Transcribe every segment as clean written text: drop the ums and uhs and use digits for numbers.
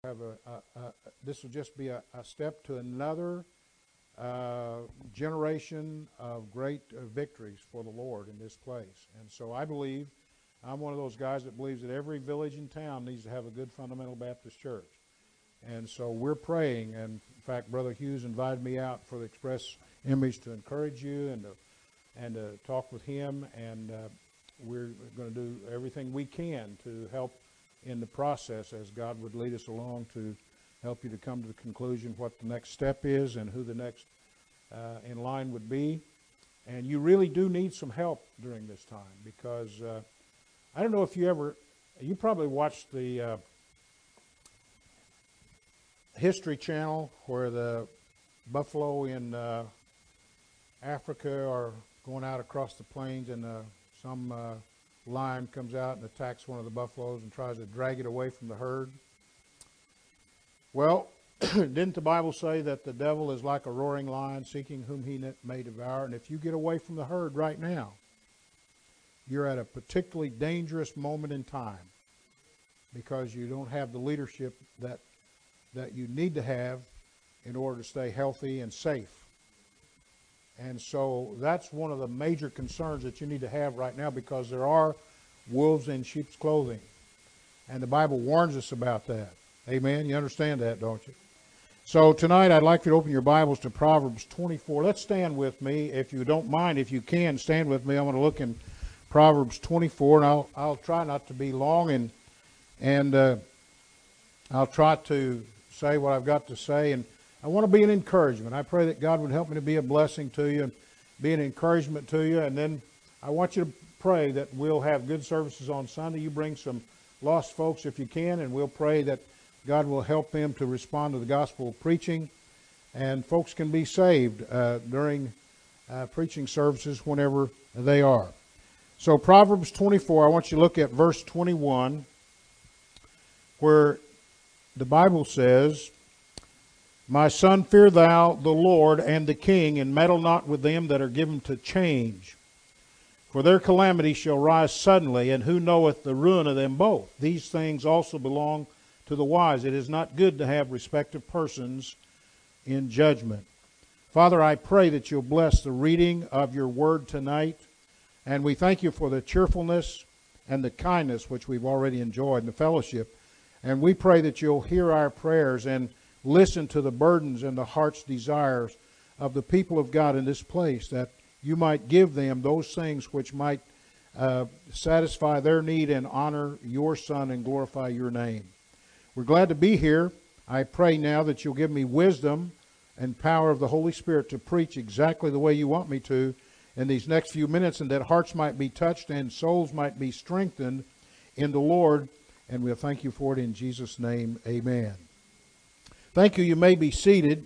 have this will just be a step to another generation of great victories for the Lord in this place. And so I believe, I'm one of those guys that believes that every village and town needs to have a good fundamental Baptist church. And so we're praying, and in fact, Brother Hughes invited me out for the Express Image to encourage you and to talk with him, and we're going to do everything we can to help in the process as God would lead us along to help you to come to the conclusion what the next step is and who the next in line would be. And you really do need some help during this time because I don't know if you probably watched the History Channel where the buffalo in Africa are going out across the plains and some lion comes out and attacks one of the buffaloes and tries to drag it away from the herd. Well, didn't the Bible say that the devil is like a roaring lion seeking whom he may devour? And if you get away from the herd right now, you're at a particularly dangerous moment in time because you don't have the leadership that you need to have in order to stay healthy and safe. And so that's one of the major concerns that you need to have right now because there are wolves in sheep's clothing. And the Bible warns us about that. Amen? You understand that, don't you? So tonight I'd like you to open your Bibles to Proverbs 24. Let's stand with me. If you don't mind, if you can, stand with me. I'm going to look in Proverbs 24, and I'll try not to be long, and I'll try to say what I've got to say. And I want to be an encouragement. I pray that God would help me to be a blessing to you and be an encouragement to you. And then I want you to pray that we'll have good services on Sunday. You bring some lost folks if you can, and we'll pray that God will help them to respond to the gospel preaching. And folks can be saved during preaching services whenever they are. So Proverbs 24, I want you to look at verse 21, where the Bible says, "My son, fear thou the Lord and the king, and meddle not with them that are given to change. For their calamity shall rise suddenly, and who knoweth the ruin of them both? These things also belong to the wise. It is not good to have respect of persons in judgment." Father, I pray that you'll bless the reading of your word tonight. And we thank you for the cheerfulness and the kindness which we've already enjoyed in the fellowship. And we pray that you'll hear our prayers and listen to the burdens and the heart's desires of the people of God in this place, that you might give them those things which might satisfy their need and honor your Son and glorify your name. We're glad to be here. I pray now that you'll give me wisdom and power of the Holy Spirit to preach exactly the way you want me to in these next few minutes, and that hearts might be touched and souls might be strengthened in the Lord. And we'll thank you for it in Jesus' name. Amen. Thank you. You may be seated.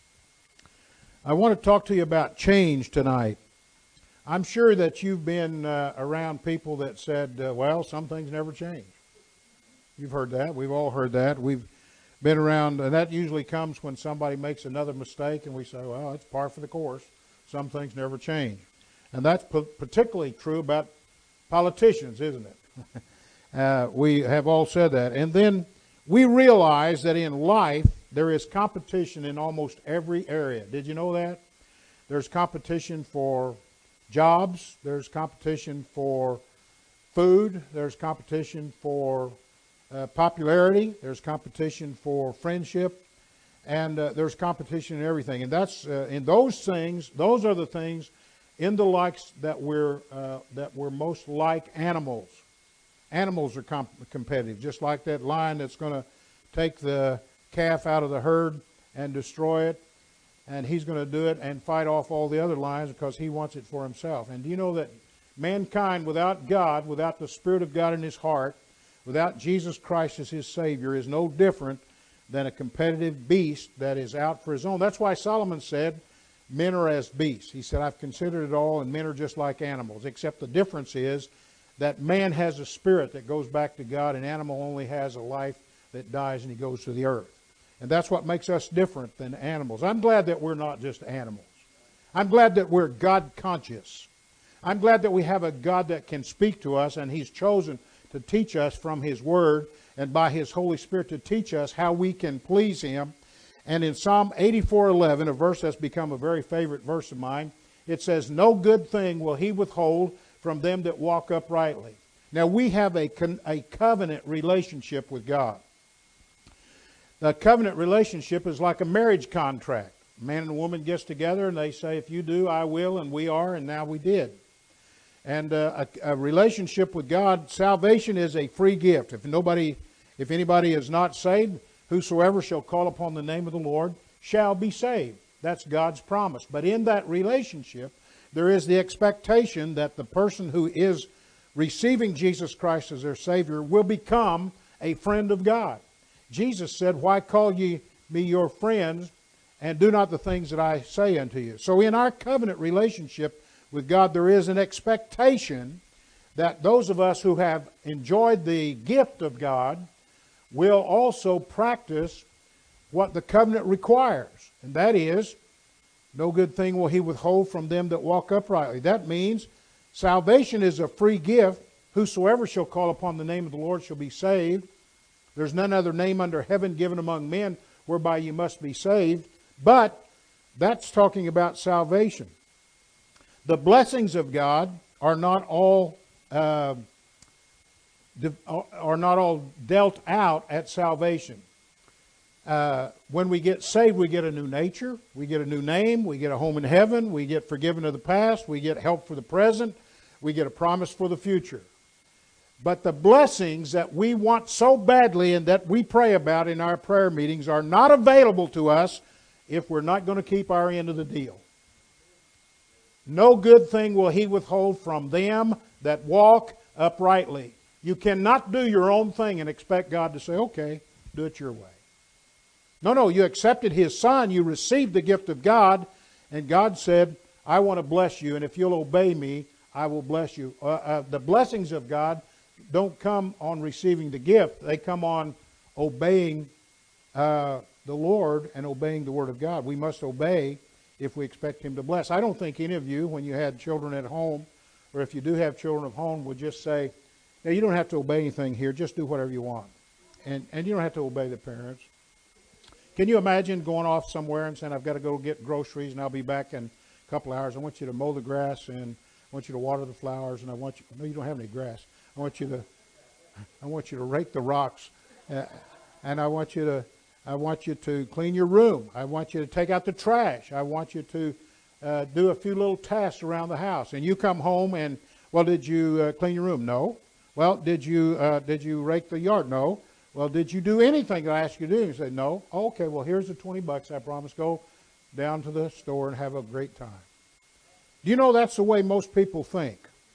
I want to talk to you about change tonight. I'm sure that you've been around people that said, well, some things never change. You've heard that. We've all heard that. We've been around, and that usually comes when somebody makes another mistake and we say, well, it's par for the course. Some things never change. And that's particularly true about politicians, isn't it? We have all said that. And then we realize that in life, there is competition in almost every area. Did you know that? There's competition for jobs. There's competition for food. There's competition for popularity. There's competition for friendship. And there's competition in everything. And that's in those things, those are the things in the likes that we're most like animals. Animals are competitive, just like that lion that's going to take the calf out of the herd and destroy it, and he's going to do it and fight off all the other lions because he wants it for himself. And do you know that mankind without God, without the Spirit of God in his heart, without Jesus Christ as his Savior, is no different than a competitive beast that is out for his own? That's why Solomon said, men are as beasts. He said, I've considered it all, and men are just like animals, except the difference is that man has a spirit that goes back to God, and animal only has a life that dies and he goes to the earth. And that's what makes us different than animals. I'm glad that we're not just animals. I'm glad that we're God conscious. I'm glad that we have a God that can speak to us, and he's chosen to teach us from his word. and by His Holy Spirit to teach us how we can please Him. And in Psalm 84:11, a verse that's become a very favorite verse of mine, it says, "No good thing will He withhold from them that walk uprightly." Now we have a covenant relationship with God. The covenant relationship is like a marriage contract. A man and a woman gets together and they say, if you do, I will, and we are, and now we did. And a relationship with God, salvation is a free gift. If anybody is not saved, whosoever shall call upon the name of the Lord shall be saved. That's God's promise. But in that relationship, there is the expectation that the person who is receiving Jesus Christ as their Savior will become a friend of God. Jesus said, "Why call ye me your friends, and do not the things that I say unto you?" So in our covenant relationship with God, there is an expectation that those of us who have enjoyed the gift of God will also practice what the covenant requires. And that is, no good thing will He withhold from them that walk uprightly. That means salvation is a free gift. Whosoever shall call upon the name of the Lord shall be saved. There's none other name under heaven given among men whereby you must be saved. But that's talking about salvation. The blessings of God are not all dealt out at salvation. When we get saved, we get a new nature, we get a new name, we get a home in heaven, we get forgiven of the past, we get help for the present, we get a promise for the future. But the blessings that we want so badly and that we pray about in our prayer meetings are not available to us if we're not going to keep our end of the deal. No good thing will He withhold from them that walk uprightly. You cannot do your own thing and expect God to say, okay, do it your way. No, you accepted His Son, you received the gift of God, and God said, I want to bless you, and if you'll obey me, I will bless you. The blessings of God don't come on receiving the gift. They come on obeying the Lord and obeying the Word of God. We must obey if we expect Him to bless. I don't think any of you, when you had children at home, or if you do have children at home, would just say, "Now you don't have to obey anything here. Just do whatever you want." And you don't have to obey the parents. Can you imagine going off somewhere and saying, "I've got to go get groceries and I'll be back in a couple hours. I want you to mow the grass and I want you to water the flowers and I want you..." No, you don't have any grass. I want you to rake the rocks, and I want you to clean your room. I want you to take out the trash. I want you to do a few little tasks around the house. And you come home and, well, did you clean your room? No. Well, did you rake the yard? No. Well, did you do anything that I asked you to do? You say, no. Oh, okay, well, here's the $20. I promise. Go down to the store and have a great time. Do you know that's the way most people think?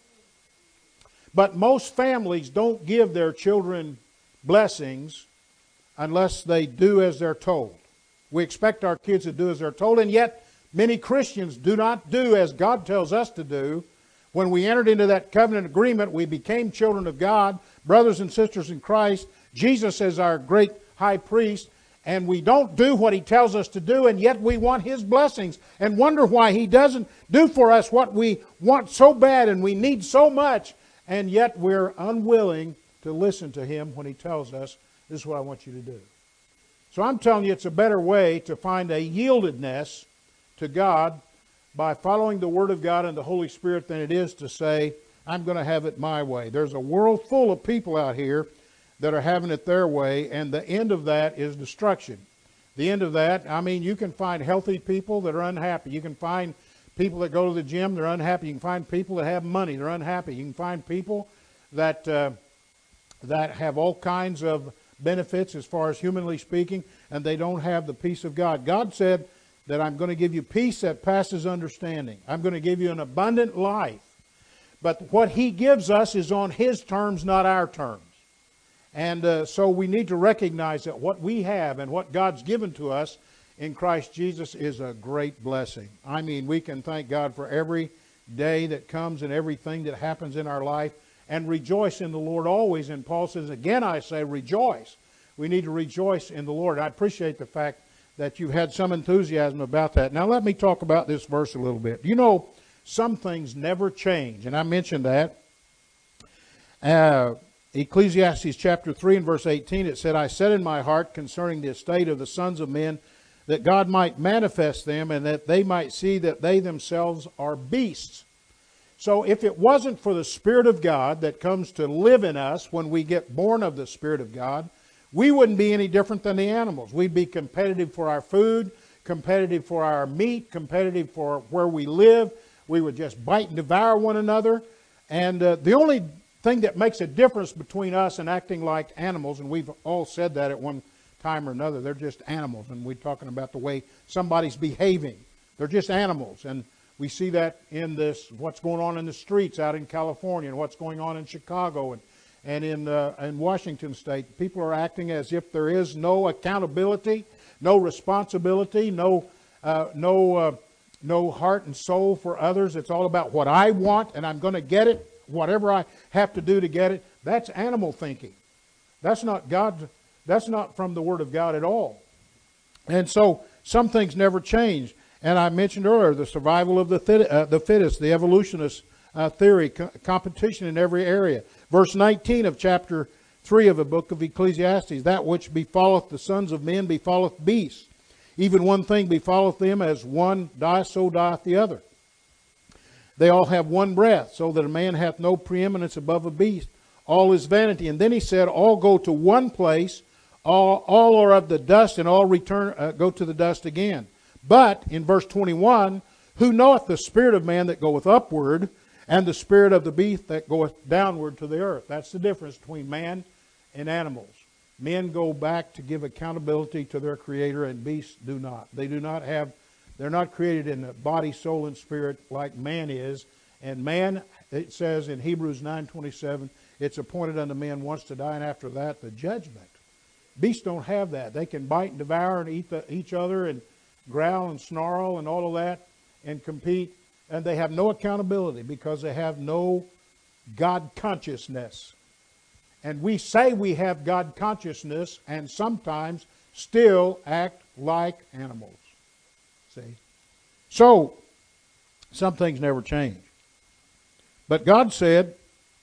But most families don't give their children blessings unless they do as they're told. We expect our kids to do as they're told, and yet many Christians do not do as God tells us to do. When we entered into that covenant agreement, we became children of God, brothers and sisters in Christ. Jesus is our great high priest, and we don't do what He tells us to do, and yet we want His blessings and wonder why He doesn't do for us what we want so bad and we need so much, and yet we're unwilling to listen to Him when He tells us, "This is what I want you to do." So I'm telling you, it's a better way to find a yieldedness to God by following the Word of God and the Holy Spirit than it is to say, "I'm going to have it my way." There's a world full of people out here that are having it their way, and the end of that is destruction. The end of that, I mean, you can find healthy people that are unhappy. You can find people that go to the gym, they're unhappy. You can find people that have money, they're unhappy. You can find people that have all kinds of benefits as far as humanly speaking, and they don't have the peace of God. God said that I'm going to give you peace that passes understanding. I'm going to give you an abundant life. But what He gives us is on His terms, not our terms. And so we need to recognize that what we have and what God's given to us in Christ Jesus is a great blessing. I mean, we can thank God for every day that comes and everything that happens in our life and rejoice in the Lord always. And Paul says, again, I say rejoice. We need to rejoice in the Lord. I appreciate the fact that you've had some enthusiasm about that. Now let me talk about this verse a little bit. You know, some things never change, and I mentioned that. Ecclesiastes chapter 3 and verse 18, it said, I said in my heart concerning the estate of the sons of men, that God might manifest them, and that they might see that they themselves are beasts. So if it wasn't for the Spirit of God that comes to live in us when we get born of the Spirit of God, we wouldn't be any different than the animals. We'd be competitive for our food, competitive for our meat, competitive for where we live. We would just bite and devour one another. And the only thing that makes a difference between us and acting like animals, and we've all said that at one time or another, they're just animals, and we're talking about the way somebody's behaving. They're just animals, and we see that in this, what's going on in the streets out in California, and what's going on in Chicago and in Washington State. People are acting as if there is no accountability, no responsibility, no heart and soul for others. It's all about what I want, and I'm going to get it, whatever I have to do to get it. That's animal thinking. That's not God. That's not from the Word of God at all. And so some things never change. And I mentioned earlier the survival of the fittest, the evolutionist theory, competition in every area. Verse 19 of chapter 3 of the book of Ecclesiastes, that which befalleth the sons of men befalleth beasts. Even one thing befalleth them, as one dieth, so dieth the other. They all have one breath, so that a man hath no preeminence above a beast. All is vanity. And then he said, all go to one place, all are of the dust, and all return go to the dust again. But, in verse 21, who knoweth the spirit of man that goeth upward, and the spirit of the beast that goeth downward to the earth? That's the difference between man and animals. Men go back to give accountability to their Creator, and beasts do not. They do not have, they're not created in the body, soul, and spirit like man is. And man, it says in Hebrews 9:27, it's appointed unto men once to die, and after that the judgment. Beasts don't have that. They can bite and devour and eat each other and growl and snarl and all of that and compete. And they have no accountability because they have no God consciousness. And we say we have God consciousness and sometimes still act like animals. See? So, some things never change. But God said,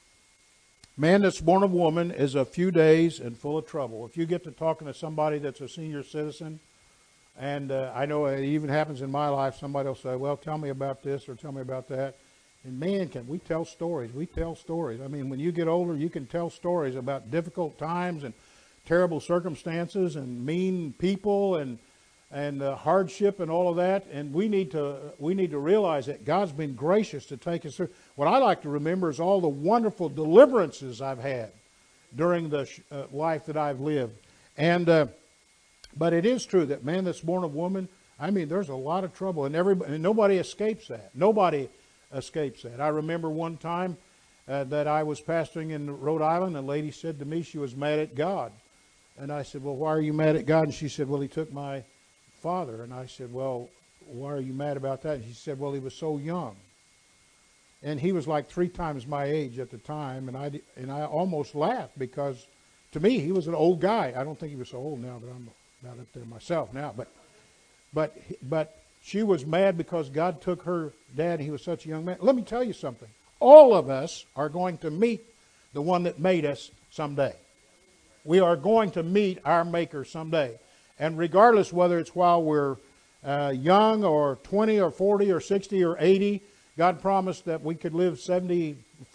man that's born of woman is a few days and full of trouble. If you get to talking to somebody that's a senior citizen, and I know it even happens in my life, somebody will say, well, tell me about this or tell me about that. And man, can we tell stories. We tell stories. I mean, when you get older, you can tell stories about difficult times and terrible circumstances and mean people and hardship and all of that. And we need to realize that God's been gracious to take us through. What I like to remember is all the wonderful deliverances I've had during the life that I've lived. And but it is true that man that's born of woman, I mean, there's a lot of trouble, and nobody escapes that. Nobody escapes that. I remember one time that I was pastoring in Rhode Island, and a lady said to me she was mad at God. And I said, well, why are you mad at God? And she said, well, he took my father. And I said, well, why are you mad about that? And she said, well, he was so young. And he was like 3 times my age at the time, and I almost laughed because to me he was an old guy. I don't think he was so old now, but I'm not up there myself now. But she was mad because God took her dad, and he was such a young man. Let me tell you something. All of us are going to meet the one that made us someday. We are going to meet our Maker someday. And regardless whether it's while we're young or 20 or 40 or 60 or 80, God promised that we could live 50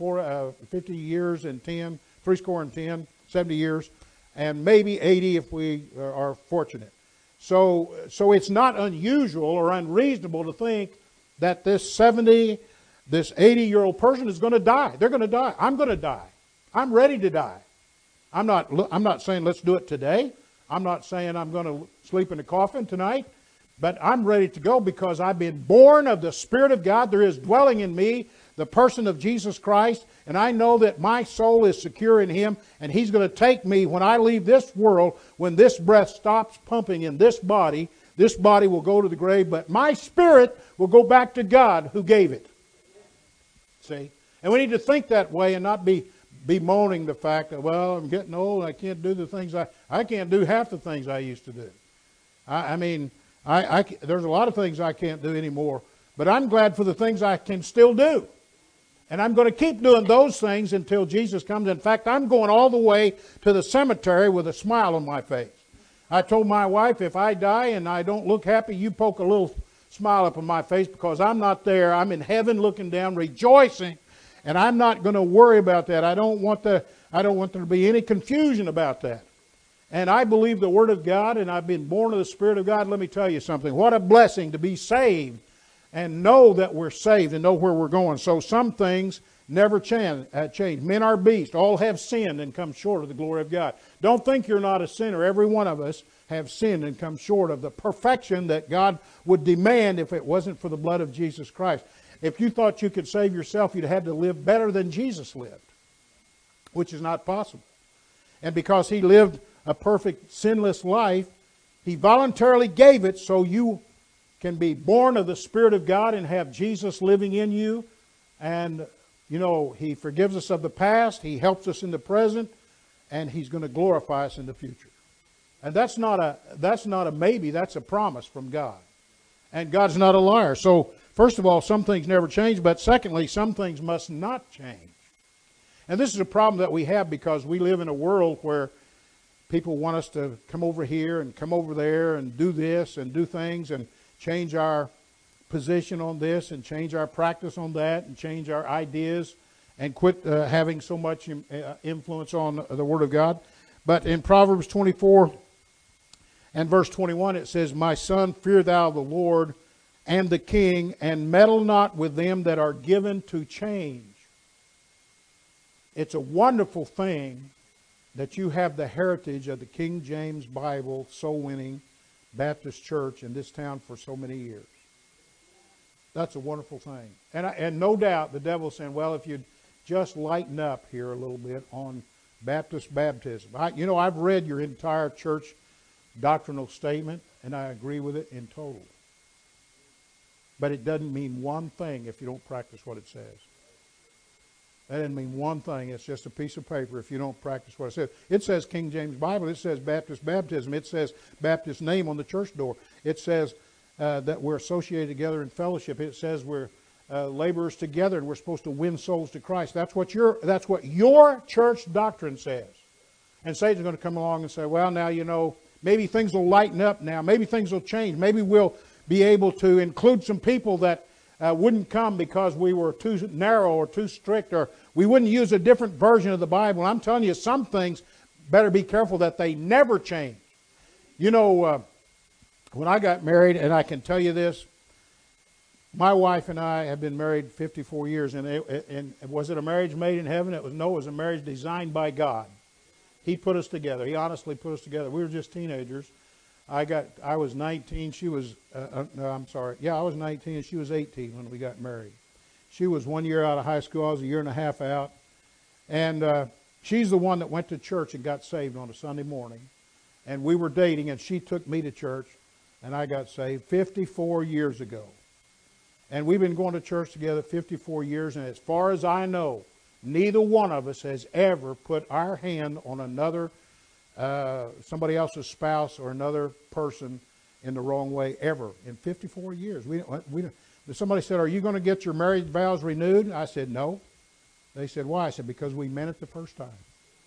years and 10, 70 years, and maybe 80 if we are fortunate. So it's not unusual or unreasonable to think that this 80-year-old person is going to die. They're going to die. I'm going to die. I'm ready to die. I'm not saying let's do it today. I'm not saying I'm going to sleep in a coffin tonight. But I'm ready to go because I've been born of the Spirit of God. There is dwelling in me the person of Jesus Christ. And I know that my soul is secure in Him. And He's going to take me when I leave this world, when this breath stops pumping in this body will go to the grave. But my spirit will go back to God who gave it. See? And we need to think that way and not be bemoaning the fact that, well, I'm getting old. I can't do the things I can't do half the things I used to do. I mean, there's a lot of things I can't do anymore, but I'm glad for the things I can still do. And I'm going to keep doing those things until Jesus comes. In fact, I'm going all the way to the cemetery with a smile on my face. I told my wife, if I die and I don't look happy, you poke a little smile up on my face, because I'm not there. I'm in heaven looking down, rejoicing, and I'm not going to worry about that. I don't want there to be any confusion about that. And I believe the Word of God, and I've been born of the Spirit of God. Let me tell you something. What a blessing to be saved and know that we're saved and know where we're going. So some things never change. Men are beasts. All have sinned and come short of the glory of God. Don't think you're not a sinner. Every one of us have sinned and come short of the perfection that God would demand if it wasn't for the blood of Jesus Christ. If you thought you could save yourself, you'd have to live better than Jesus lived, which is not possible. And because He lived a perfect, sinless life, He voluntarily gave it so you can be born of the Spirit of God and have Jesus living in you. And, you know, He forgives us of the past, He helps us in the present, and He's going to glorify us in the future. And that's not a maybe, that's a promise from God. And God's not a liar. So, first of all, some things never change, but secondly, some things must not change. And this is a problem that we have because we live in a world where people want us to come over here and come over there and do this and do things and change our position on this and change our practice on that and change our ideas and quit having so much influence on the Word of God. But in Proverbs 24 and verse 21 it says, "My son, fear thou the Lord and the king, and meddle not with them that are given to change." It's a wonderful thing that you have the heritage of the King James Bible soul-winning Baptist church in this town for so many years. That's a wonderful thing. And no doubt the devil's saying, well, if you'd just lighten up here a little bit on Baptist baptism. I've read your entire church doctrinal statement, and I agree with it in total. But it doesn't mean one thing if you don't practice what it says. That doesn't mean one thing. It's just a piece of paper if you don't practice what it says. It says King James Bible. It says Baptist baptism. It says Baptist name on the church door. It says that we're associated together in fellowship. It says we're laborers together and we're supposed to win souls to Christ. That's what your church doctrine says. And Satan's going to come along and say, well, now, maybe things will lighten up now. Maybe things will change. Maybe we'll be able to include some people that wouldn't come because we were too narrow or too strict, or we wouldn't use a different version of the Bible. I'm telling you, some things better be careful that they never change. When I got married, and I can tell you this, my wife and I have been married 54 years, and was it a marriage made in heaven? It was a marriage designed by God. He put us together. He honestly put us together. We were just teenagers. I was 19. She was, I was 19 and she was 18 when we got married. She was 1 year out of high school. I was a year and a half out. And she's the one that went to church and got saved on a Sunday morning. And we were dating, and she took me to church, and I got saved 54 years ago. And we've been going to church together 54 years, and as far as I know, neither one of us has ever put our hand on another somebody else's spouse or another person in the wrong way ever in 54 years. Somebody said, "Are you going to get your marriage vows renewed?" I said, "No." They said, "Why?" I said, "Because we meant it the first time."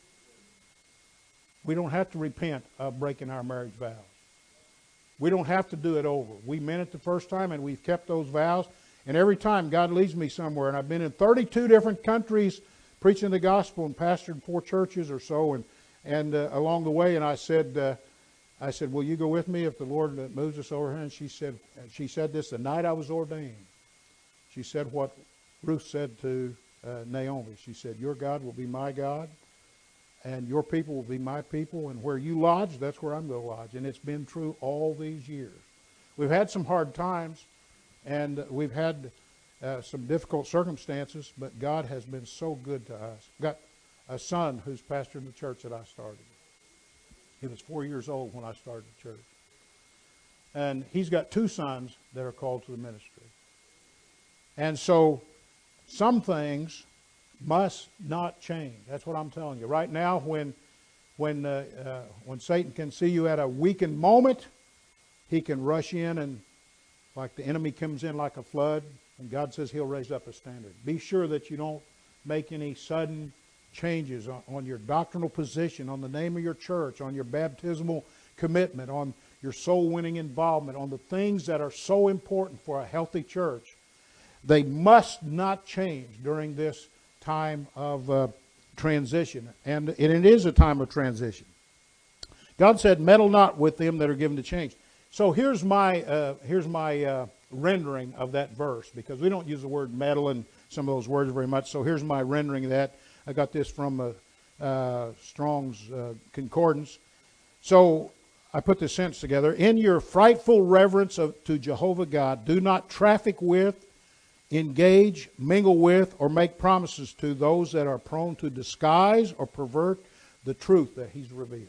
We don't have to repent of breaking our marriage vows. We don't have to do it over. We meant it the first time, and we've kept those vows. And every time God leads me somewhere, and I've been in 32 different countries preaching the gospel and pastored 4 churches or so, and along the way, and I said, "Will you go with me if the Lord moves us over here?" And she said this the night I was ordained. She said what Ruth said to Naomi. She said, "Your God will be my God, and your people will be my people, and where you lodge, that's where I'm going to lodge." And it's been true all these years. We've had some hard times, and we've had some difficult circumstances, but God has been so good to us. Got a son who's pastoring the church that I started. He was 4 years old when I started the church. And he's got 2 sons that are called to the ministry. And so some things must not change. That's what I'm telling you. Right now, when Satan can see you at a weakened moment, he can rush in, and like the enemy comes in like a flood, And God says He'll raise up a standard. Be sure that you don't make any sudden changes on your doctrinal position, on the name of your church, on your baptismal commitment, on your soul-winning involvement, on the things that are so important for a healthy church. They must not change during this time of transition. And it is a time of transition. God said, meddle not with them that are given to change. So here's my rendering of that verse, because we don't use the word meddle in some of those words very much. So here's my rendering of that. I got this from Strong's Concordance. So I put this sentence together. In your frightful reverence to Jehovah God, do not traffic with, engage, mingle with, or make promises to those that are prone to disguise or pervert the truth that He's revealed.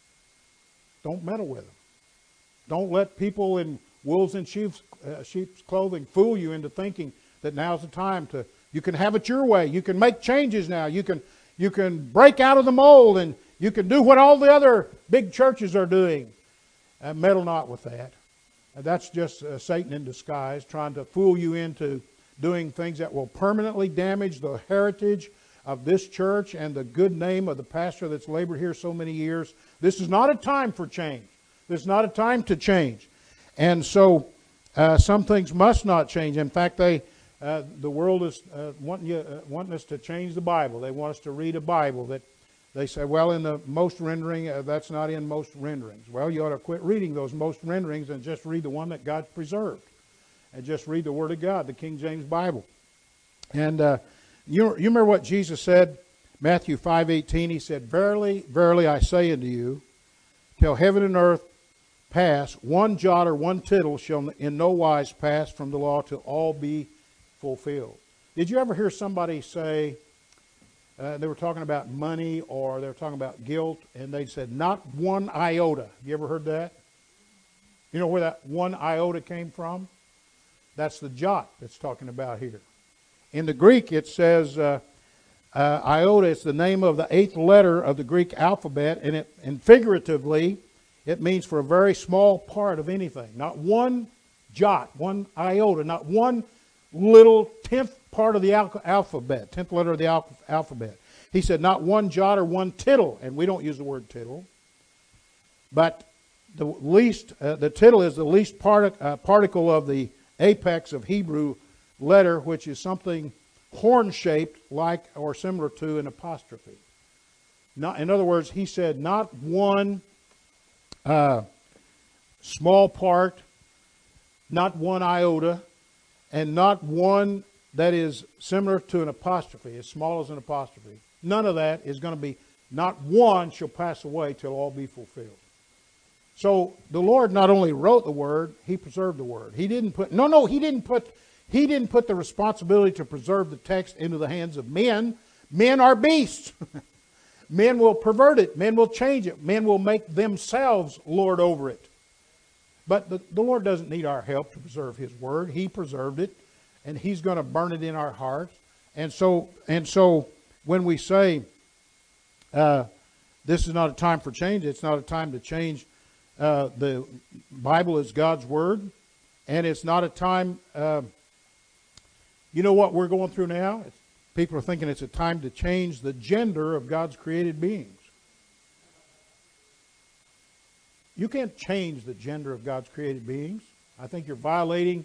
Don't meddle with them. Don't let people in wolves and sheep's clothing fool you into thinking that now's the time to, you can have it your way. You can make changes now. You can break out of the mold, and you can do what all the other big churches are doing. Meddle not with that. That's just Satan in disguise, trying to fool you into doing things that will permanently damage the heritage of this church and the good name of the pastor that's labored here so many years. This is not a time for change. This is not a time to change. And so some things must not change. In fact, the world is wanting us to change the Bible. They want us to read a Bible that they say, well, in the most rendering, that's not in most renderings. Well, you ought to quit reading those most renderings and just read the one that God preserved. And just read the Word of God, the King James Bible. And you remember what Jesus said? Matthew 5:18, He said, Verily, verily, I say unto you, till heaven and earth pass, one jot or one tittle shall in no wise pass from the law till all be fulfilled. Did you ever hear somebody say, they were talking about money or they were talking about guilt, and they said, not one iota? You ever heard that? You know where that one iota came from? That's the jot that's talking about here. In the Greek, it says iota. It's the name of the 8th letter of the Greek alphabet, and figuratively, it means for a very small part of anything. Not one jot, one iota, not one little 10th part of the alphabet, 10th letter of the alphabet. He said not one jot or one tittle, and we don't use the word tittle, but the tittle is the least particle of the apex of Hebrew letter, which is something horn-shaped like or similar to an apostrophe. In other words, he said not one small part, not one iota, and not one that is similar to an apostrophe, as small as an apostrophe. None of that is going to be, not one shall pass away till all be fulfilled. So the Lord not only wrote the Word, He preserved the Word. He didn't put the responsibility to preserve the text into the hands of men. Men are beasts. Men will pervert it. Men will change it. Men will make themselves lord over it. But the Lord doesn't need our help to preserve His Word. He preserved it, and He's going to burn it in our hearts. And so when we say this is not a time for change, it's not a time to change. The Bible is God's Word, and it's not a time, you know what we're going through now? People are thinking it's a time to change the gender of God's created beings. You can't change the gender of God's created beings. I think you're violating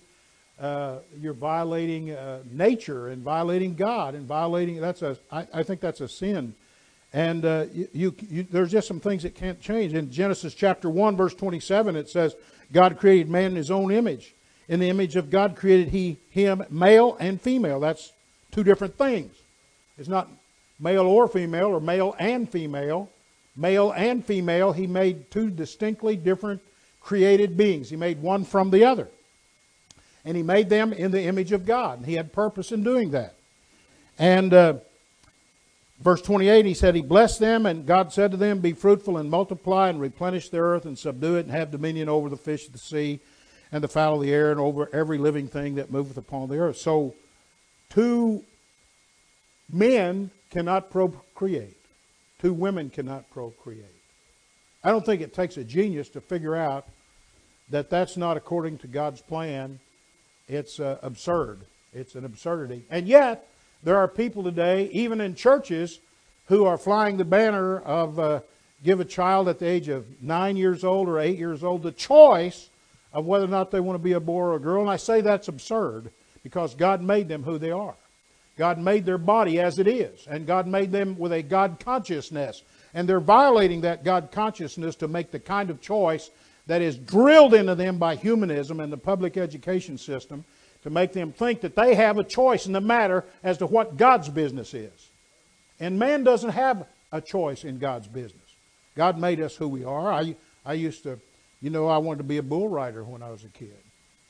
nature and violating God and violating. I think that's a sin. And there's just some things that can't change. In Genesis chapter 1, verse 27, it says, God created man in His own image. In the image of God created He him, male and female. That's two different things. It's not male or female or male and female. Male and female, He made two distinctly different created beings. He made one from the other. And He made them in the image of God. And He had purpose in doing that. And verse 28, He said, He blessed them, and God said to them, be fruitful and multiply and replenish the earth and subdue it and have dominion over the fish of the sea and the fowl of the air and over every living thing that moveth upon the earth. So, two men cannot procreate. Two women cannot procreate. I don't think it takes a genius to figure out that that's not according to God's plan. It's absurd. It's an absurdity. And yet, there are people today, even in churches, who are flying the banner of give a child at the age of 9 years old or 8 years old the choice of whether or not they want to be a boy or a girl. And I say that's absurd because God made them who they are. God made their body as it is. And God made them with a God consciousness. And they're violating that God consciousness to make the kind of choice that is drilled into them by humanism and the public education system to make them think that they have a choice in the matter as to what God's business is. And man doesn't have a choice in God's business. God made us who we are. I used to, I wanted to be a bull rider when I was a kid.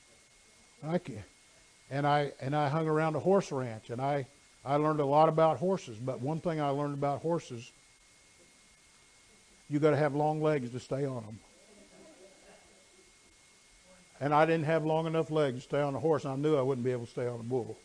And I hung around a horse ranch, and I learned a lot about horses. But one thing I learned about horses, you got to have long legs to stay on them. And I didn't have long enough legs to stay on a horse, and I knew I wouldn't be able to stay on a bull.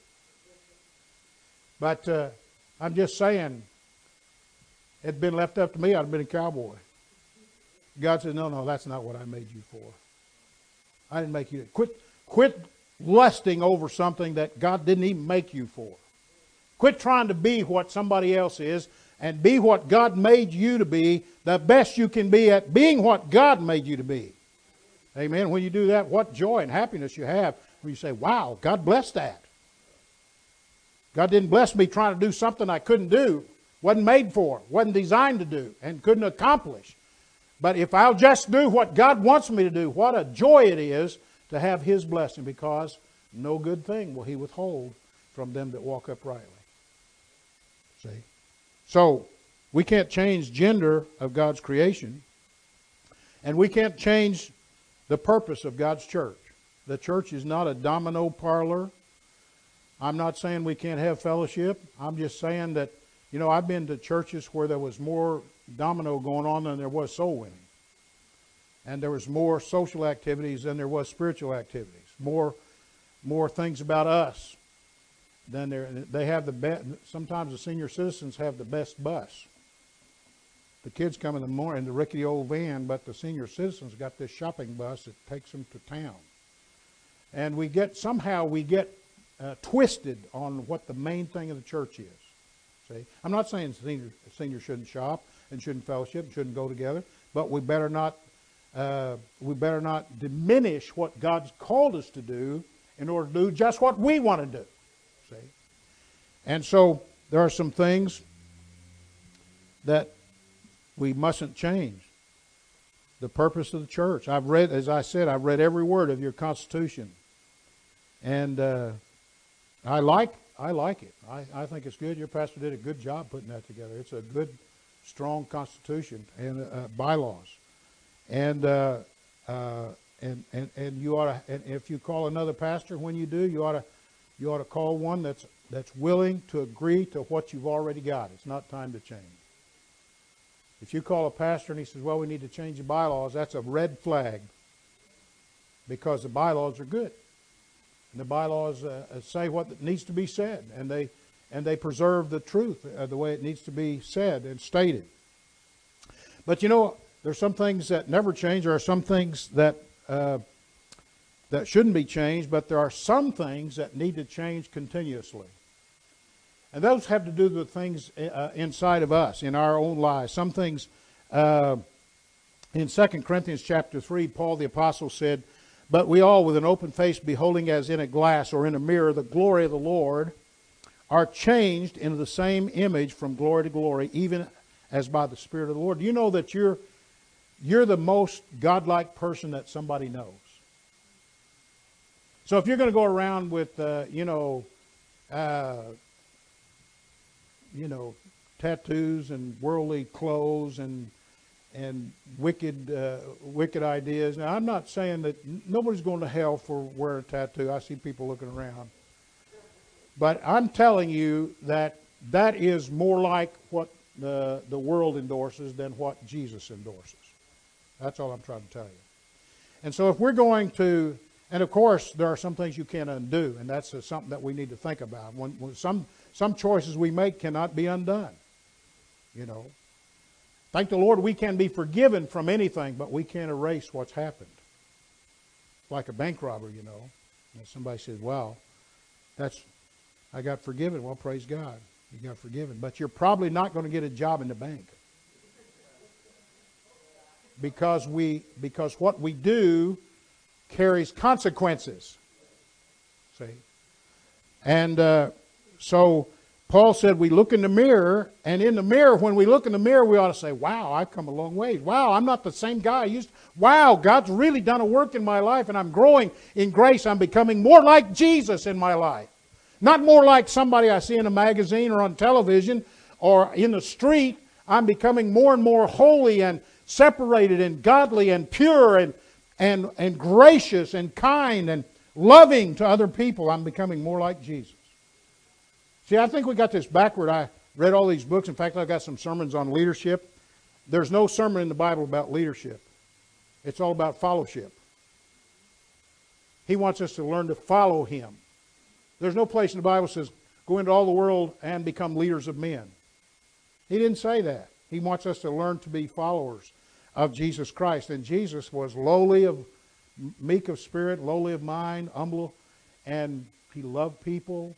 But I'm just saying, if it had been left up to me, I'd have been a cowboy. God said, no, that's not what I made you for. I didn't make you. Quit lusting over something that God didn't even make you for. Quit trying to be what somebody else is and be what God made you to be, the best you can be at being what God made you to be. Amen. When you do that, what joy and happiness you have when you say, wow, God blessed that. God didn't bless me trying to do something I couldn't do, wasn't made for, wasn't designed to do, and couldn't accomplish. But if I'll just do what God wants me to do, what a joy it is to have His blessing, because no good thing will He withhold from them that walk uprightly. See? So, we can't change gender of God's creation, and we can't change the purpose of God's church. The church is not a domino parlor. I'm not saying we can't have fellowship. I'm just saying that, I've been to churches where there was more domino going on than there was soul winning. And there was more social activities than there was spiritual activities. More things about us than they have the best. Sometimes the senior citizens have the best bus. The kids come in the morning in the rickety old van, but the senior citizens got this shopping bus that takes them to town. And we get twisted on what the main thing of the church is. See, I'm not saying seniors shouldn't shop and shouldn't fellowship and shouldn't go together, but we better not diminish what God's called us to do in order to do just what we want to do. See, and so there are some things that we mustn't change. The purpose of the church. I've read every word of your Constitution, and I like it. I think it's good. Your pastor did a good job putting that together. It's a good, strong Constitution and bylaws, and you ought to. And if you call another pastor when you do, you ought to call one that's willing to agree to what you've already got. It's not time to change. If you call a pastor and he says, well, we need to change the bylaws, that's a red flag, because the bylaws are good. And the bylaws say what needs to be said, and they preserve the truth the way it needs to be said and stated. But there's some things that never change. There are some things that shouldn't be changed, but there are some things that need to change continuously. And those have to do with things inside of us, in our own lives. Some things, in 2 Corinthians chapter 3, Paul the Apostle said, but we all, with an open face, beholding as in a glass or in a mirror the glory of the Lord, are changed into the same image from glory to glory, even as by the Spirit of the Lord. Do you know that you're the most godlike person that somebody knows? So if you're going to go around with, tattoos and worldly clothes and wicked ideas. Now, I'm not saying that nobody's going to hell for wearing a tattoo. I see people looking around. But I'm telling you that is more like what the world endorses than what Jesus endorses. That's all I'm trying to tell you. And so if we're going to, and of course there are some things you can't undo, and that's something that we need to think about. When some choices we make cannot be undone. Thank the Lord we can be forgiven from anything, but we can't erase what's happened. Like a bank robber, And somebody says, well, I got forgiven. Well, praise God. You got forgiven. But you're probably not going to get a job in the bank. Because what we do carries consequences. See? And so Paul said we look in the mirror, and in the mirror, when we look in the mirror, we ought to say, wow, I've come a long way. Wow, I'm not the same guy I used to. Wow, God's really done a work in my life, and I'm growing in grace. I'm becoming more like Jesus in my life. Not more like somebody I see in a magazine or on television or in the street. I'm becoming more and more holy and separated and godly and pure and gracious and kind and loving to other people. I'm becoming more like Jesus. See, I think we got this backward. I read all these books. In fact, I've got some sermons on leadership. There's no sermon in the Bible about leadership. It's all about fellowship. He wants us to learn to follow Him. There's no place in the Bible that says, go into all the world and become leaders of men. He didn't say that. He wants us to learn to be followers of Jesus Christ. And Jesus was lowly of, meek of spirit, lowly of mind, humble, and He loved people.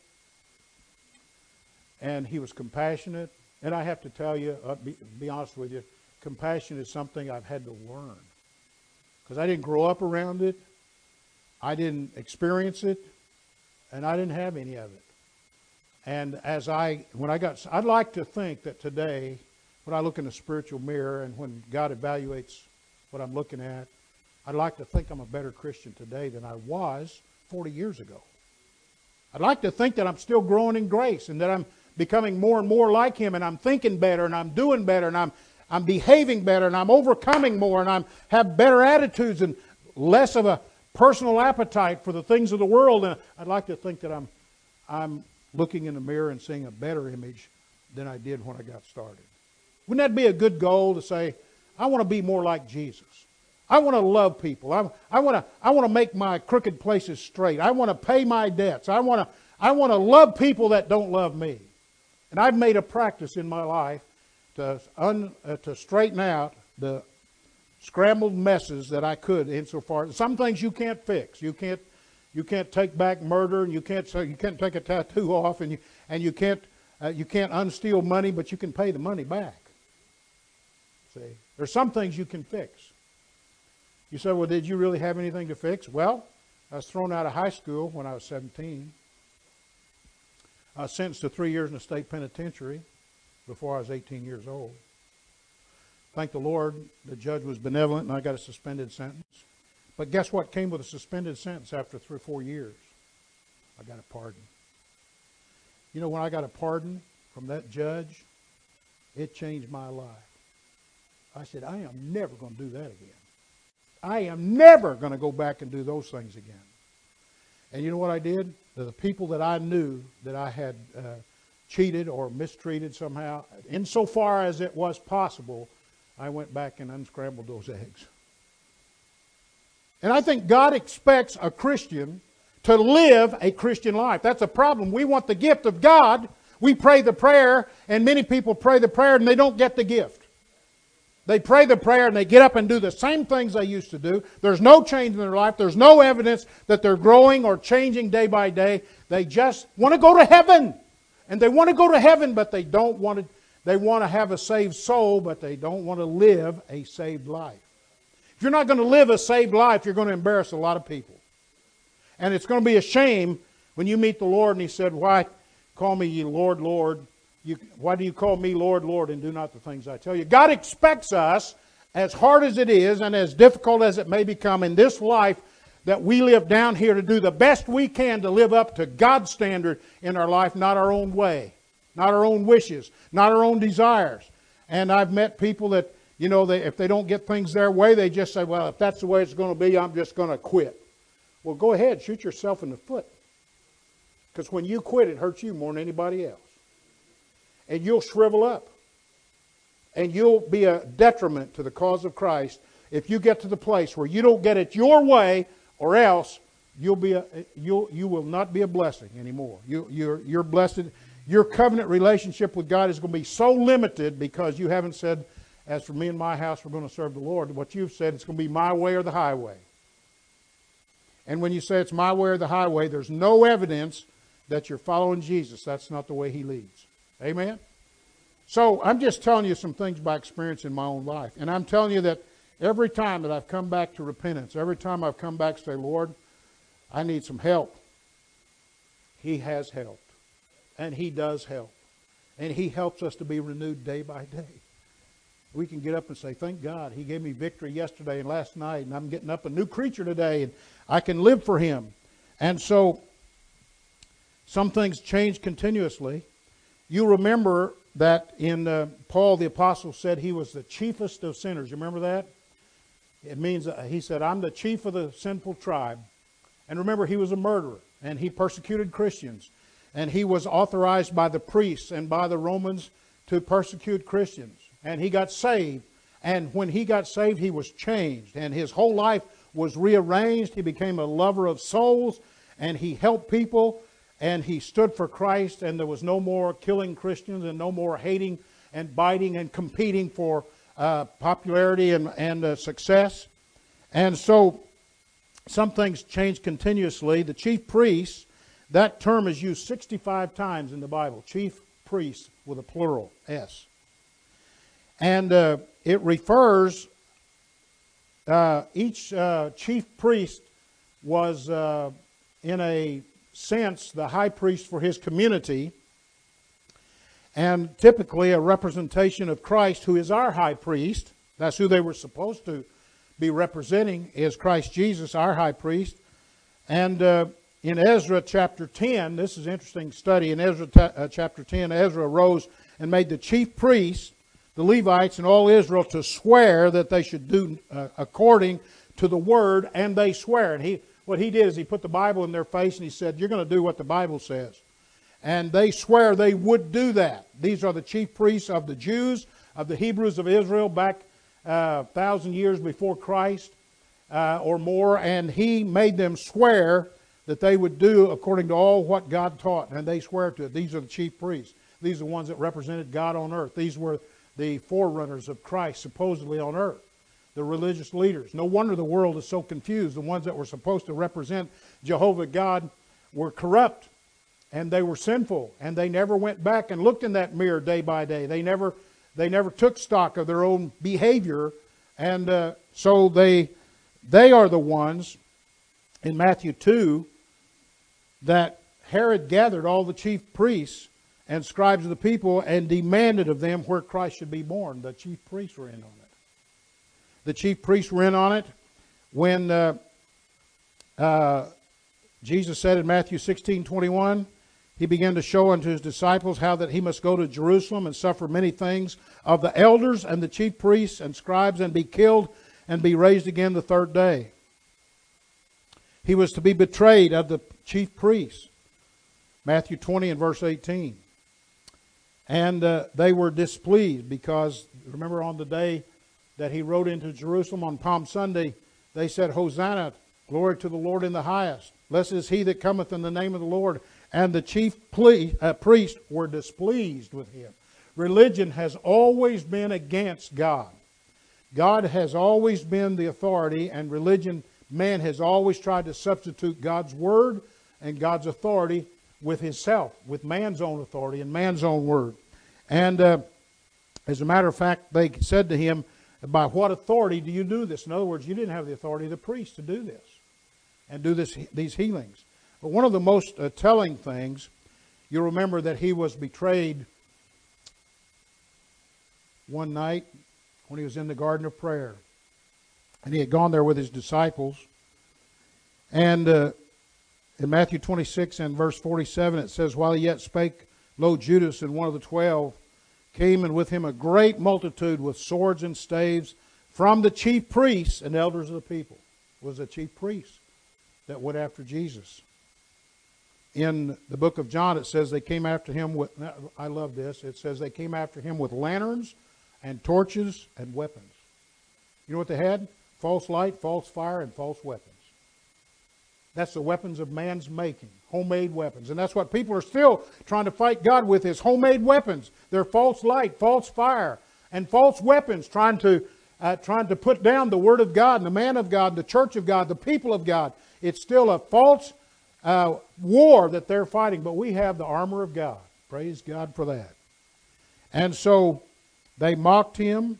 And He was compassionate. And I have to tell you, be honest with you, compassion is something I've had to learn. Because I didn't grow up around it. I didn't experience it. And I didn't have any of it. And I'd like to think that today, when I look in the spiritual mirror and when God evaluates what I'm looking at, I'd like to think I'm a better Christian today than I was 40 years ago. I'd like to think that I'm still growing in grace and that I'm becoming more and more like Him, and I'm thinking better, and I'm doing better, and I'm behaving better, and I'm overcoming more, and I have better attitudes and less of a personal appetite for the things of the world. And I'd like to think that I'm looking in the mirror and seeing a better image than I did when I got started. Wouldn't that be a good goal to say, I want to be more like Jesus? I want to love people. I want to make my crooked places straight. I want to pay my debts. I want to love people that don't love me. And I've made a practice in my life to straighten out the scrambled messes that I could insofar. Some things you can't fix. You can't take back murder, and you can't take a tattoo off, and you can't unsteal money, but you can pay the money back. See, there's some things you can fix. You say, well, did you really have anything to fix? Well, I was thrown out of high school when I was 17. I was sentenced to 3 years in a state penitentiary before I was 18 years old. Thank the Lord, the judge was benevolent and I got a suspended sentence. But guess what came with a suspended sentence after 3 or 4 years? I got a pardon. You know, when I got a pardon from that judge, it changed my life. I said, I am never going to do that again. I am never going to go back and do those things again. And you know what I did? The people that I knew that I had cheated or mistreated somehow, insofar as it was possible, I went back and unscrambled those eggs. And I think God expects a Christian to live a Christian life. That's a problem. We want the gift of God. We pray the prayer, and many people pray the prayer and they don't get the gift. They pray the prayer and they get up and do the same things they used to do. There's no change in their life. There's no evidence that they're growing or changing day by day. They just want to go to heaven. And they want to go to heaven, but they don't want to. They want to have a saved soul, but they don't want to live a saved life. If you're not going to live a saved life, you're going to embarrass a lot of people. And it's going to be a shame when you meet the Lord and He said, why call me ye Lord, Lord? Why do you call me Lord, Lord, and do not the things I tell you? God expects us, as hard as it is and as difficult as it may become in this life that we live down here, to do the best we can to live up to God's standard in our life, not our own way, not our own wishes, not our own desires. And I've met people that, you know, if they don't get things their way, they just say, well, if that's the way it's going to be, I'm just going to quit. Well, go ahead, shoot yourself in the foot. Because when you quit, it hurts you more than anybody else. And you'll shrivel up. And you'll be a detriment to the cause of Christ if you get to the place where you don't get it your way, or else you will not be a blessing anymore. You're blessed. Your covenant relationship with God is going to be so limited because you haven't said, as for me and my house, we're going to serve the Lord. What you've said, it's going to be my way or the highway. And when you say it's my way or the highway, there's no evidence that you're following Jesus, that's not the way He leads. Amen? So I'm just telling you some things by experience in my own life. And I'm telling you that every time that I've come back to repentance, every time I've come back to say, Lord, I need some help, He has helped. And He does help. And He helps us to be renewed day by day. We can get up and say, thank God, He gave me victory yesterday and last night, and I'm getting up a new creature today, and I can live for Him. And so, some things change continuously. You remember that in Paul the Apostle said he was the chiefest of sinners. You remember that? It means, he said, I'm the chief of the sinful tribe. And remember, he was a murderer, and he persecuted Christians. And he was authorized by the priests and by the Romans to persecute Christians. And he got saved. And when he got saved, he was changed. And his whole life was rearranged. He became a lover of souls. And he helped people. And he stood for Christ. And there was no more killing Christians and no more hating and biting and competing for popularity and success. And so some things change continuously. The chief priests, that term is used 65 times in the Bible. Chief priest with a plural, S. And it refers, each chief priest was, in a sense, the high priest for his community, and typically a representation of Christ, who is our high priest. That's who they were supposed to be representing, is Christ Jesus, our high priest. And in Ezra chapter 10, this is an interesting study. In Ezra chapter 10, Ezra arose and made the chief priests, the Levites, and all Israel to swear that they should do according to the word, and they swear. And what he did is he put the Bible in their face and he said, you're going to do what the Bible says. And they swear they would do that. These are the chief priests of the Jews, of the Hebrews of Israel back 1,000 years before Christ or more. And he made them swear that they would do according to all what God taught. And they swear to it. These are the chief priests. These are the ones that represented God on earth. These were the forerunners of Christ supposedly on earth. The religious leaders. No wonder the world is so confused. The ones that were supposed to represent Jehovah God were corrupt. And they were sinful. And they never went back and looked in that mirror day by day. They never took stock of their own behavior. And so they are the ones in Matthew 2 that Herod gathered all the chief priests and scribes of the people and demanded of them where Christ should be born. The chief priests were in on it. The chief priests were in on it when Jesus said in Matthew 16:21, He began to show unto His disciples how that He must go to Jerusalem and suffer many things of the elders and the chief priests and scribes and be killed and be raised again the third day. He was to be betrayed of the chief priests. Matthew 20 and verse 18. And they were displeased because, remember on the day that He rode into Jerusalem on Palm Sunday, they said, Hosanna, glory to the Lord in the highest. Blessed is He that cometh in the name of the Lord. And the chief priests were displeased with Him. Religion has always been against God. God has always been the authority, and religion, man has always tried to substitute God's word and God's authority with himself, with man's own authority and man's own word. And as a matter of fact, they said to Him, by what authority do you do this? In other words, you didn't have the authority of the priest to do this and do these healings. But one of the most telling things, you'll remember that He was betrayed one night when He was in the Garden of Prayer. And He had gone there with His disciples. And in Matthew 26 and verse 47, it says, while He yet spake, lo, Judas and one of the 12 came, and with him a great multitude with swords and staves from the chief priests and elders of the people. It was the chief priests that went after Jesus. In the book of John, it says they came after Him with, I love this, it says they came after Him with lanterns and torches and weapons. You know what they had? False light, false fire, and false weapons. That's the weapons of man's making, homemade weapons. And that's what people are still trying to fight God with, is homemade weapons. They're false light, false fire, and false weapons, trying to put down the Word of God and the man of God, the church of God, the people of God. It's still a false war that they're fighting, but we have the armor of God. Praise God for that. And so they mocked him,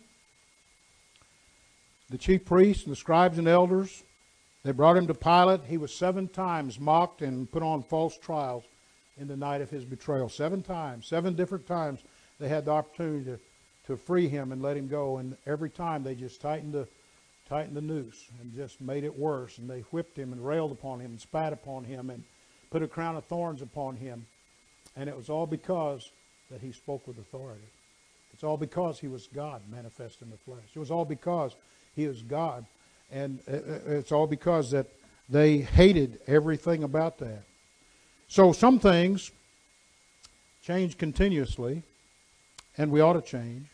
the chief priests and the scribes and elders. They brought him to Pilate. He was 7 times mocked and put on false trials in the night of his betrayal. 7 times. 7 different times they had the opportunity to free him and let him go. And every time they just tightened the noose and just made it worse. And they whipped him and railed upon him and spat upon him and put a crown of thorns upon him. And it was all because that he spoke with authority. It's all because he was God manifest in the flesh. It was all because he was God. And it's all because that they hated everything about that. So some things change continuously, and we ought to change.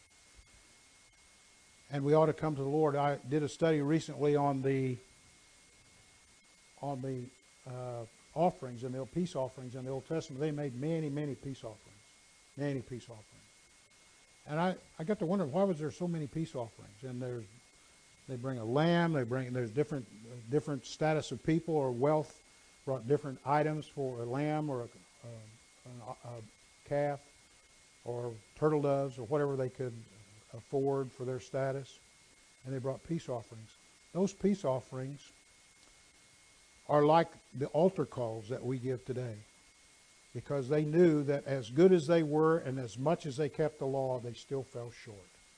And we ought to come to the Lord. I did a study recently on the offerings and the peace offerings in the Old Testament. They made many, many peace offerings. Many peace offerings. And I got to wonder, why was there so many peace offerings? And they bring a lamb, there's different status of people or wealth, brought different items for a lamb or a calf or turtle doves or whatever they could afford for their status. And they brought peace offerings. Those peace offerings are like the altar calls that we give today, because they knew that as good as they were and as much as they kept the law, they still fell short.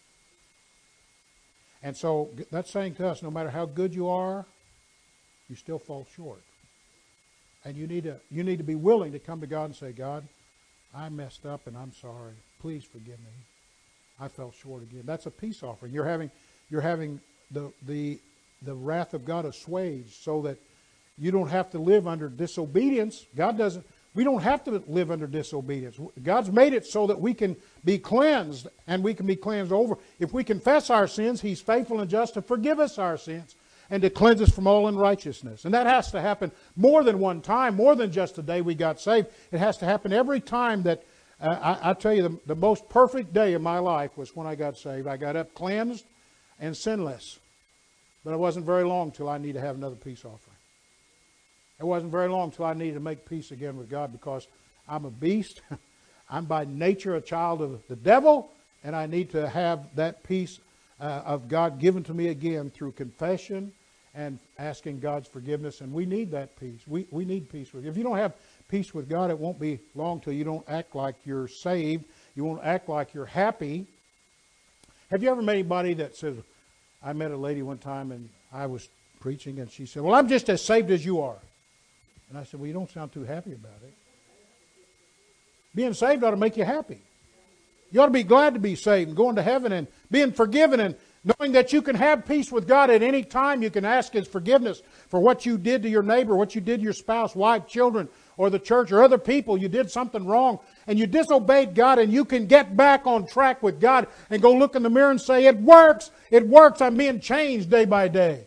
And so that's saying to us, no matter how good you are, you still fall short. And you need to be willing to come to God and say, God, I messed up and I'm sorry. Please forgive me. I fell short again. That's a peace offering. You're having the wrath of God assuaged so that you don't have to live under disobedience. We don't have to live under disobedience. God's made it so that we can be cleansed, and we can be cleansed over. If we confess our sins, He's faithful and just to forgive us our sins and to cleanse us from all unrighteousness. And that has to happen more than one time, more than just the day we got saved. It has to happen every time that, I tell you, the most perfect day of my life was when I got saved. I got up cleansed and sinless. But it wasn't very long till I needed to have another peace offering. It wasn't very long till I needed to make peace again with God, because I'm a beast. I'm by nature a child of the devil, and I need to have that peace of God given to me again through confession and asking God's forgiveness. And we need that peace. We need peace with you. If you don't have peace with God, it won't be long till you don't act like you're saved. You won't act like you're happy. Have you ever met anybody that says, I met a lady one time and I was preaching and she said, well, I'm just as saved as you are. And I said, well, you don't sound too happy about it. Being saved ought to make you happy. You ought to be glad to be saved and going to heaven and being forgiven and knowing that you can have peace with God at any time. You can ask His forgiveness for what you did to your neighbor, what you did to your spouse, wife, children, or the church, or other people. You did something wrong and you disobeyed God, and you can get back on track with God and go look in the mirror and say, it works. It works. I'm being changed day by day.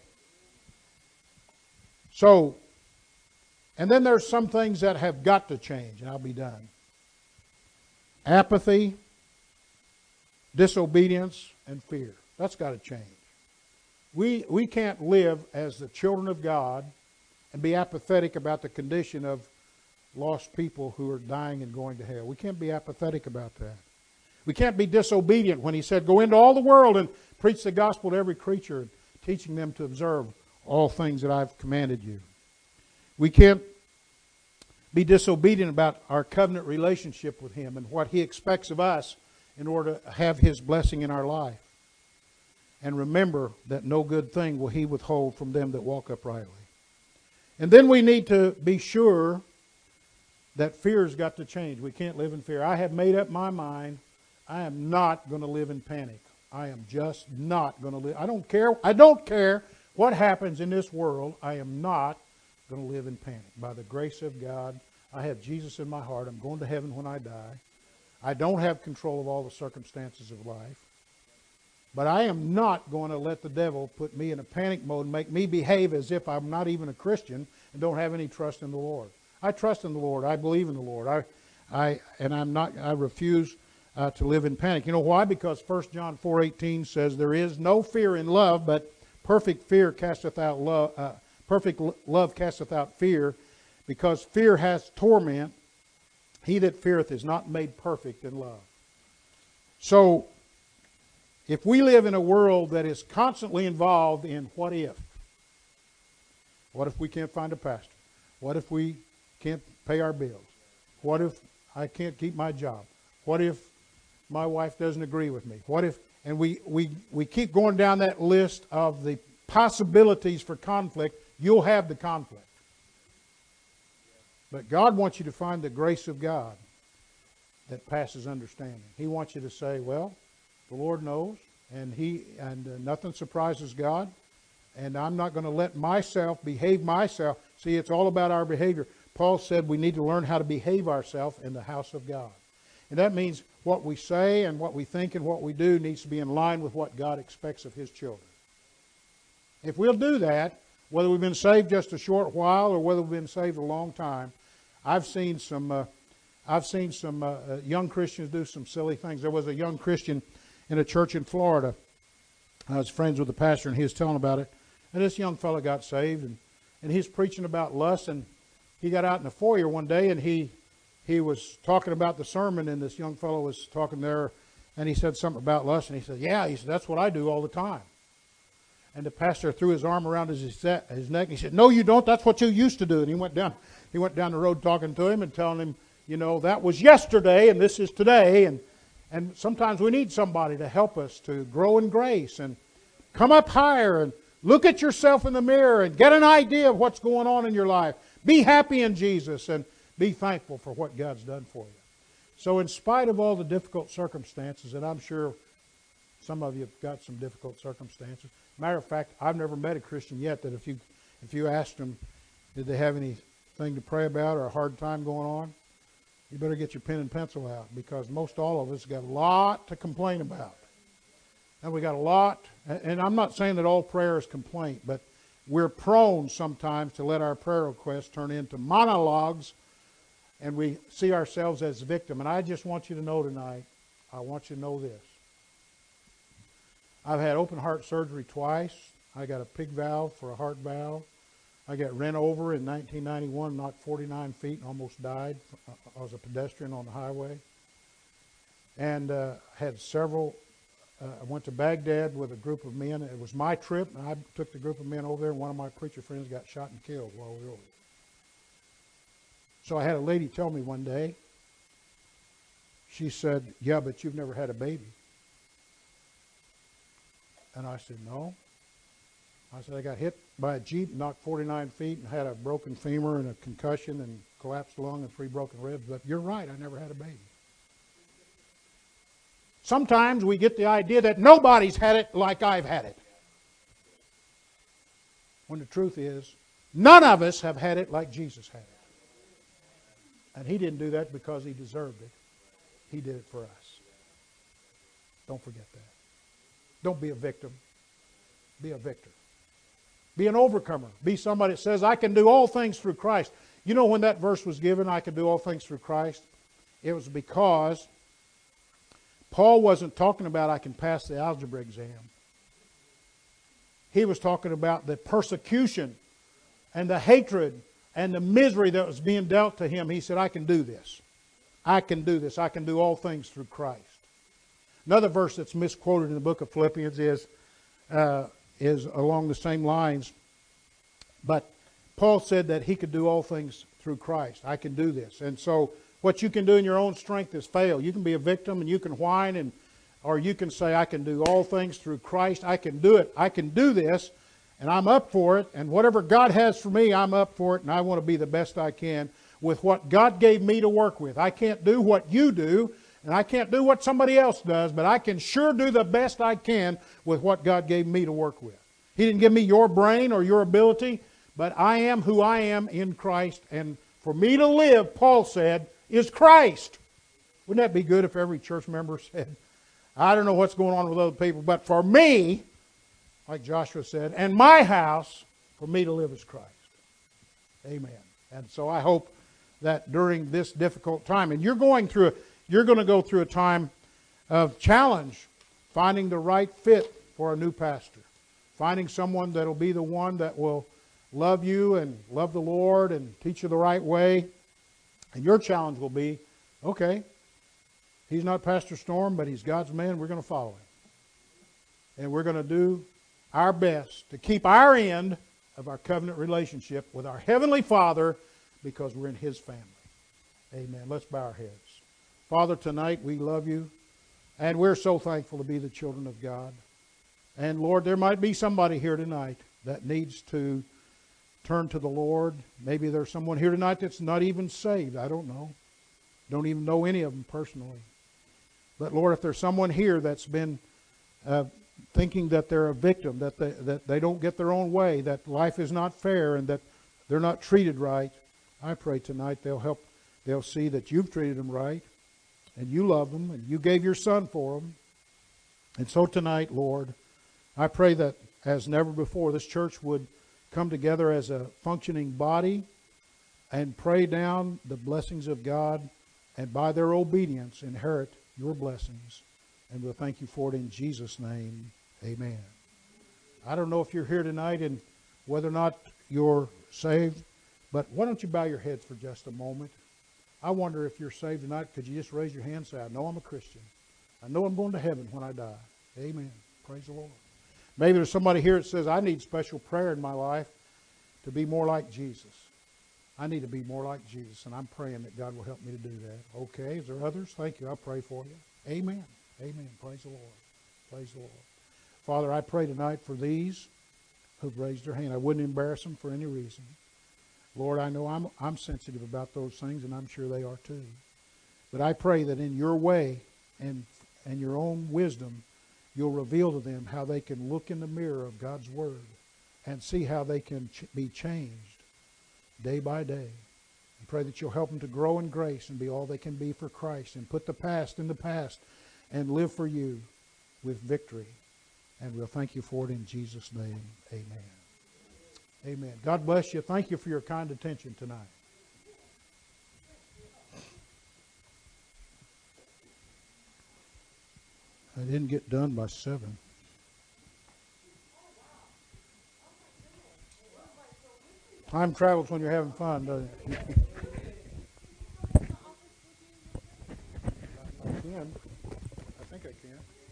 So, and then there's some things that have got to change, and I'll be done. Apathy, disobedience, and fear. That's got to change. We can't live as the children of God and be apathetic about the condition of lost people who are dying and going to hell. We can't be apathetic about that. We can't be disobedient when He said, go into all the world and preach the gospel to every creature, teaching them to observe all things that I've commanded you. We can't be disobedient about our covenant relationship with Him and what He expects of us in order to have His blessing in our life. And remember that no good thing will He withhold from them that walk uprightly. And then we need to be sure that fear's got to change. We can't live in fear. I have made up my mind. I am not going to live in panic. I am just not going to live. I don't care what happens in this world. I am not going to live in panic. By the grace of God, I have Jesus in my heart. I'm going to heaven when I die. I don't have control of all the circumstances of life. But I am not going to let the devil put me in a panic mode and make me behave as if I'm not even a Christian and don't have any trust in the Lord. I trust in the Lord. I believe in the Lord. I refuse to live in panic. You know why? Because 1 John 4:18 says, there is no fear in love, but perfect love casteth out fear, because fear has torment. He that feareth is not made perfect in love. So, if we live in a world that is constantly involved in what if? What if we can't find a pastor? What if we can't pay our bills? What if I can't keep my job? What if my wife doesn't agree with me? What if, and we keep going down that list of the possibilities for conflict. You'll have the conflict. But God wants you to find the grace of God that passes understanding. He wants you to say, well, the Lord knows, and nothing surprises God, and I'm not going to let myself behave myself. See, it's all about our behavior. Paul said we need to learn how to behave ourselves in the house of God. And that means what we say and what we think and what we do needs to be in line with what God expects of His children. If we'll do that, whether we've been saved just a short while or whether we've been saved a long time, I've seen some young Christians do some silly things. There was a young Christian in a church in Florida. I was friends with the pastor, and he was telling about it. And this young fellow got saved, and he's preaching about lust. And he got out in the foyer one day, and he was talking about the sermon, and this young fellow was talking there, and he said something about lust. And he said, yeah, that's what I do all the time. And the pastor threw his arm around his neck, and he said, no, you don't. That's what you used to do. And he went down the road talking to him and telling him, that was yesterday and this is today. And sometimes we need somebody to help us to grow in grace and come up higher and look at yourself in the mirror and get an idea of what's going on in your life. Be happy in Jesus and be thankful for what God's done for you. So in spite of all the difficult circumstances, and I'm sure some of you have got some difficult circumstances. Matter of fact, I've never met a Christian yet that if you asked them, did they have anything to pray about or a hard time going on, you better get your pen and pencil out, because most all of us got a lot to complain about. And we got a lot, and I'm not saying that all prayer is complaint, but we're prone sometimes to let our prayer requests turn into monologues, and we see ourselves as a victim. And I just want you to know tonight, I want you to know this. I've had open heart surgery twice. I got a pig valve for a heart valve. I got ran over in 1991, knocked 49 feet and almost died. I was a pedestrian on the highway. And had several, I went to Baghdad with a group of men. It was my trip, and I took the group of men over there, and one of my preacher friends got shot and killed while we were over there. So I had a lady tell me one day, she said, yeah, but you've never had a baby. And I said, no. I said, I got hit by a Jeep, knocked 49 feet, and had a broken femur and a concussion and collapsed lung and 3 broken ribs. But you're right, I never had a baby. Sometimes we get the idea that nobody's had it like I've had it. When the truth is, none of us have had it like Jesus had it. And He didn't do that because He deserved it. He did it for us. Don't forget that. Don't be a victim. Be a victor. Be an overcomer. Be somebody that says, I can do all things through Christ. You know when that verse was given, I can do all things through Christ? It was because Paul wasn't talking about I can pass the algebra exam. He was talking about the persecution and the hatred and the misery that was being dealt to him. He said, I can do this. I can do this. I can do all things through Christ. Another verse that's misquoted in the book of Philippians is along the same lines. But Paul said that he could do all things through Christ. I can do this. And so what you can do in your own strength is fail. You can be a victim and you can whine, or you can say, I can do all things through Christ. I can do it. I can do this, and I'm up for it. And whatever God has for me, I'm up for it, and I want to be the best I can with what God gave me to work with. I can't do what you do, and I can't do what somebody else does, but I can sure do the best I can with what God gave me to work with. He didn't give me your brain or your ability, but I am who I am in Christ. And for me to live, Paul said, is Christ. Wouldn't that be good if every church member said, I don't know what's going on with other people, but for me, like Joshua said, and my house, for me to live is Christ. Amen. And so I hope that during this difficult time, and you're going to go through a time of challenge, finding the right fit for a new pastor, finding someone that will be the one that will love you and love the Lord and teach you the right way. And your challenge will be, okay, he's not Pastor Storm, but he's God's man. We're going to follow him. And we're going to do our best to keep our end of our covenant relationship with our Heavenly Father because we're in His family. Amen. Let's bow our heads. Father, tonight we love you, and we're so thankful to be the children of God. And Lord, there might be somebody here tonight that needs to turn to the Lord. Maybe there's someone here tonight that's not even saved. I don't know. Don't even know any of them personally. But Lord, if there's someone here that's been thinking that they're a victim, that they don't get their own way, that life is not fair and that they're not treated right, I pray tonight they'll see that you've treated them right and you love them and you gave your Son for them. And so tonight, Lord, I pray that as never before this church would come together as a functioning body and pray down the blessings of God and by their obedience inherit your blessings. And we'll thank you for it in Jesus' name. Amen. I don't know if you're here tonight and whether or not you're saved, but why don't you bow your heads for just a moment? I wonder if you're saved tonight. Could you just raise your hand and say, I know I'm a Christian. I know I'm going to heaven when I die. Amen. Praise the Lord. Maybe there's somebody here that says, I need special prayer in my life to be more like Jesus. I need to be more like Jesus, and I'm praying that God will help me to do that. Okay, is there others? Thank you. I'll pray for you. Amen. Amen. Praise the Lord. Praise the Lord. Father, I pray tonight for these who've raised their hand. I wouldn't embarrass them for any reason. Lord, I know I'm sensitive about those things, and I'm sure they are too. But I pray that in your way and your own wisdom, you'll reveal to them how they can look in the mirror of God's Word and see how they can be changed day by day. And pray that you'll help them to grow in grace and be all they can be for Christ and put the past in the past and live for you with victory. And we'll thank you for it in Jesus' name. Amen. Amen. God bless you. Thank you for your kind attention tonight. I didn't get done by 7. Time travels when you're having fun, doesn't it? I can. I think I can.